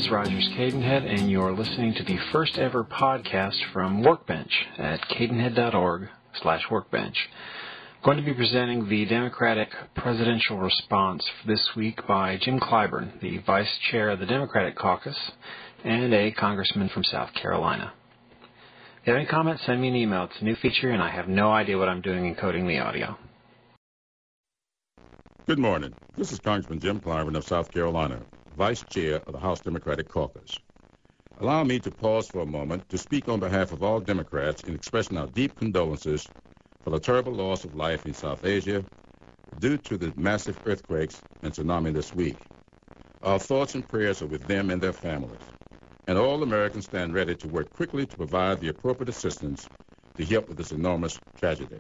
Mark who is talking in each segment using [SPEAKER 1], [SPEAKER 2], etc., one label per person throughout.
[SPEAKER 1] is Rogers Cadenhead, and you're listening to the first ever podcast from Workbench at cadenhead.org/workbench. I'm going to be presenting the Democratic presidential response this week by Jim Clyburn, the Vice Chair of the Democratic Caucus and a congressman from South Carolina. If you have any comments, send me an email. It's a new feature, and I have no idea what I'm doing encoding the audio.
[SPEAKER 2] Good morning. This is Congressman Jim Clyburn of South Carolina, Vice Chair of the House Democratic Caucus. Allow me to pause for a moment to speak on behalf of all Democrats in expressing our deep condolences for the terrible loss of life in South Asia due to the massive earthquakes and tsunami this week. Our thoughts and prayers are with them and their families, and all Americans stand ready to work quickly to provide the appropriate assistance to help with this enormous tragedy.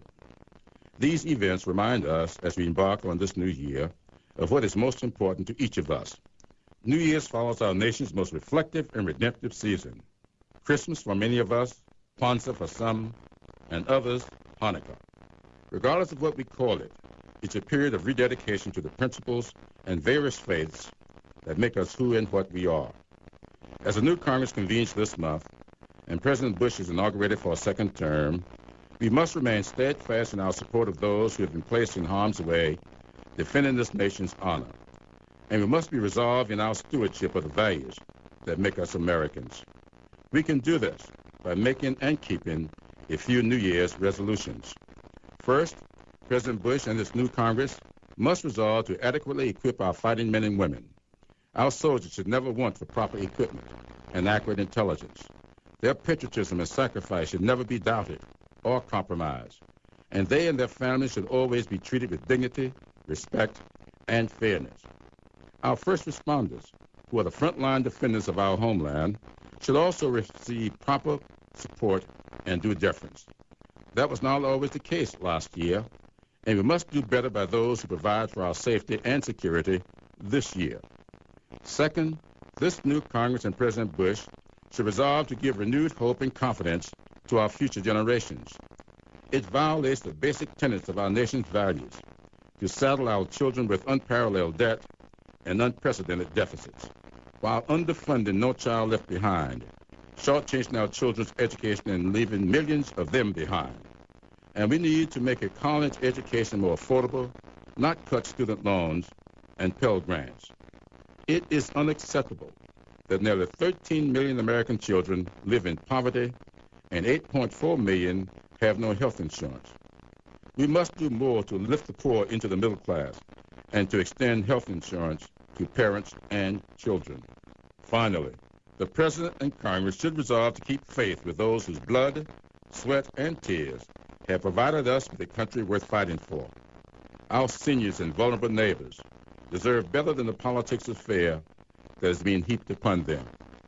[SPEAKER 2] These events remind us, as we embark on this new year, of what is most important to each of us. New Year's follows our nation's most reflective and redemptive season. Christmas for many of us, Kwanzaa for some, and others, Hanukkah. Regardless of what we call it, it's a period of rededication to the principles and various faiths that make us who and what we are. As the new Congress convenes this month, and President Bush is inaugurated for a second term, we must remain steadfast in our support of those who have been placed in harm's way, defending this nation's honor. And we must be resolved in our stewardship of the values that make us Americans. We can do this by making and keeping a few New Year's resolutions. First, President Bush and this new Congress must resolve to adequately equip our fighting men and women. Our soldiers should never want for proper equipment and accurate intelligence. Their patriotism and sacrifice should never be doubted or compromised, and they and their families should always be treated with dignity, respect, and fairness. Our first responders, who are the frontline defenders of our homeland, should also receive proper support and due deference. That was not always the case last year, and we must do better by those who provide for our safety and security this year. Second, this new Congress and President Bush should resolve to give renewed hope and confidence to our future generations. It violates the basic tenets of our nation's values to saddle our children with unparalleled debt and unprecedented deficits, while underfunding No Child Left Behind, shortchanging our children's education and leaving millions of them behind. And we need to make a college education more affordable, not cut student loans and Pell Grants. It is unacceptable that nearly 13 million American children live in poverty and 8.4 million have no health insurance. We must do more to lift the poor into the middle class and to extend health insurance to parents and children. Finally, the President and Congress should resolve to keep faith with those whose blood, sweat, and tears have provided us with a country worth fighting for. Our seniors and vulnerable neighbors deserve better than the politics of fear that is being heaped upon them.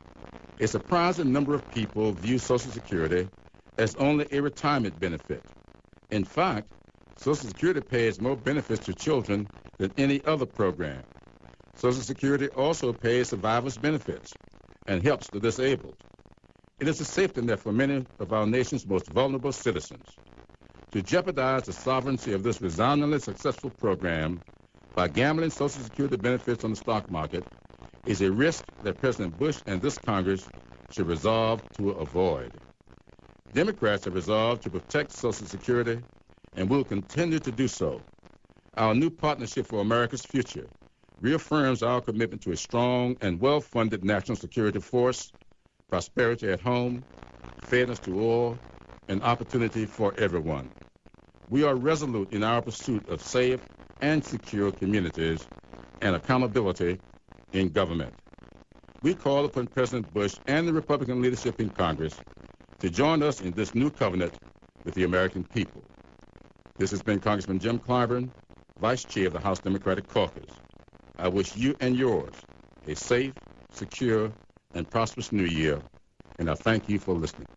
[SPEAKER 2] A surprising number of people view Social Security as only a retirement benefit. In fact, Social Security pays more benefits to children than any other program. Social Security also pays survivors' benefits and helps the disabled. It is a safety net for many of our nation's most vulnerable citizens. To jeopardize the sovereignty of this resoundingly successful program by gambling Social Security benefits on the stock market is a risk that President Bush and this Congress should resolve to avoid. Democrats have resolved to protect Social Security and will continue to do so. Our new Partnership for America's Future reaffirms our commitment to a strong and well-funded national security force, prosperity at home, fairness to all, and opportunity for everyone. We are resolute in our pursuit of safe and secure communities and accountability in government. We call upon President Bush and the Republican leadership in Congress to join us in this new covenant with the American people. This has been Congressman Jim Clyburn, Vice Chair of the House Democratic Caucus. I wish you and yours a safe, secure, and prosperous new year, and I thank you for listening.